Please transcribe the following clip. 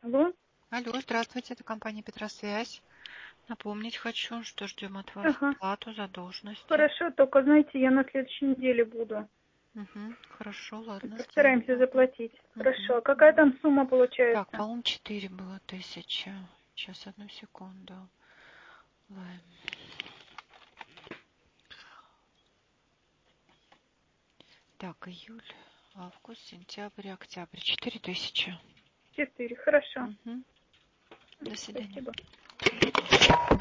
Алло? Алло, здравствуйте, это компания Петросвязь. Напомнить хочу, что ждем от вас Ага. оплату задолженности. Хорошо, только, знаете, я на следующей неделе буду. Хорошо, ладно, ждем. Постараемся заплатить. Хорошо. Мгм. А какая там сумма Так, получается? по-моему, 4 было 1000. Сейчас, одну секунду. Ладно. Так, июль, август, сентябрь, октябрь. 4000. 4. Хорошо. До свидания. Спасибо.